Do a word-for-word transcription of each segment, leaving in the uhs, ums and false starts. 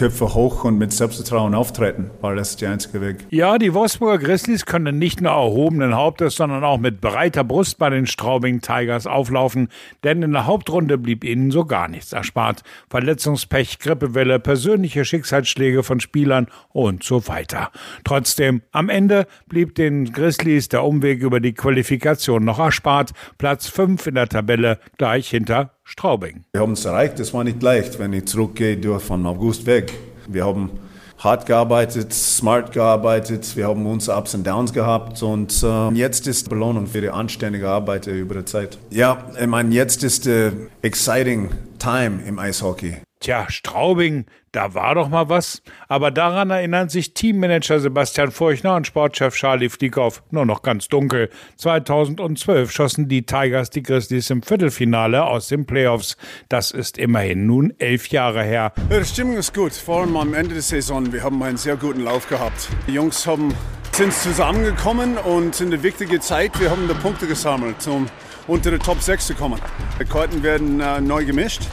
Köpfe hoch und mit Selbstvertrauen auftreten, weil das ist der einzige Weg. Ja, die Wolfsburger Grizzlies können nicht nur erhobenen Hauptes, sondern auch mit breiter Brust bei den Straubing Tigers auflaufen, denn in der Hauptrunde blieb ihnen so gar nichts erspart. Verletzungspech, Grippewelle, persönliche Schicksalsschläge von Spielern und so weiter. Trotzdem, am Ende blieb den Grizzlies der Umweg über die Qualifikation noch erspart. Platz fünf in der Tabelle, gleich hinter Straubing. Wir haben es erreicht, das war nicht leicht, wenn ich zurückgehe durch von August weg. Wir haben hart gearbeitet, smart gearbeitet, wir haben unsere Ups und Downs gehabt und äh, jetzt ist die Belohnung für die anständige Arbeit über die Zeit. Ja, ich meine, jetzt ist die exciting time im Eishockey. Tja, Straubing, da war doch mal was. Aber daran erinnern sich Teammanager Sebastian Furchner und Sportchef Charlie Flieghoff nur noch ganz dunkel. zweitausendzwölf schossen die Tigers die Grizzlies im Viertelfinale aus den Playoffs. Das ist immerhin nun elf Jahre her. Ja, die Stimmung ist gut, vor allem am Ende der Saison. Wir haben einen sehr guten Lauf gehabt. Die Jungs haben, sind zusammengekommen und in der wichtigen Zeit, wir haben die Punkte gesammelt, um unter die Top sechs zu kommen. Die Karten werden äh, neu gemischt.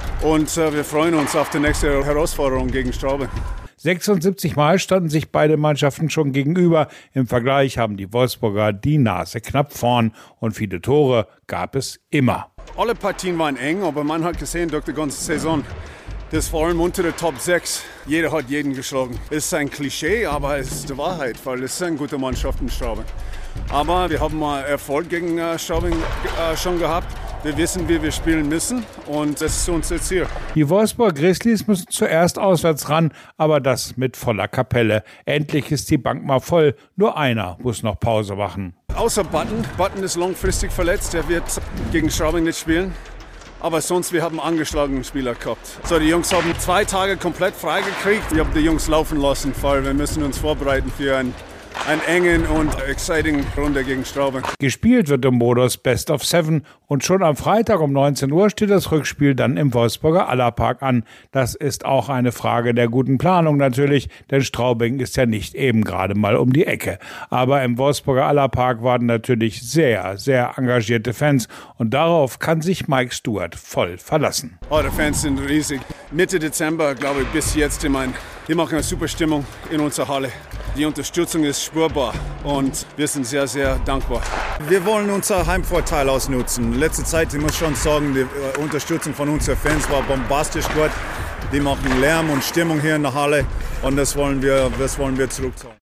Und äh, wir freuen uns auf die nächste Herausforderung gegen Straubing. sechsundsiebzig Mal standen sich beide Mannschaften schon gegenüber. Im Vergleich haben die Wolfsburger die Nase knapp vorn und viele Tore gab es immer. Alle Partien waren eng, aber man hat gesehen durch die ganze Saison, dass vor allem unter der Top sechs jeder hat jeden geschlagen. Es ist ein Klischee, aber es ist die Wahrheit, weil es ist eine gute Mannschaft in Straubing. Aber wir haben mal Erfolg gegen äh, Straubing äh, schon gehabt. Wir wissen, wie wir spielen müssen und das ist unser Ziel. Die Wolfsburger Grizzlies müssen zuerst auswärts ran, aber das mit voller Kapelle. Endlich ist die Bank mal voll, nur einer muss noch Pause machen. Außer Button. Button ist langfristig verletzt, der wird gegen Straubing nicht spielen. Aber sonst, wir haben einen angeschlagenen Spieler gehabt. So, die Jungs haben zwei Tage komplett freigekriegt. Wir haben die Jungs laufen lassen, weil wir müssen uns vorbereiten für ein Einen engen und exciting Runde gegen Straubing. Gespielt wird im Modus Best of Seven und schon am Freitag um neunzehn Uhr steht das Rückspiel dann im Wolfsburger Allerpark an. Das ist auch eine Frage der guten Planung natürlich, denn Straubing ist ja nicht eben gerade mal um die Ecke. Aber im Wolfsburger Allerpark warten natürlich sehr, sehr engagierte Fans und darauf kann sich Mike Stewart voll verlassen. Oh, die Fans sind riesig. Mitte Dezember, glaube ich, bis jetzt, ich meine, die machen eine super Stimmung in unserer Halle. Die Unterstützung ist spürbar und wir sind sehr, sehr dankbar. Wir wollen unser Heimvorteil ausnutzen. In letzter Zeit, ich muss schon sagen, die Unterstützung von unseren Fans war bombastisch gut. Die machen Lärm und Stimmung hier in der Halle und das wollen wir, das wollen wir zurückzahlen.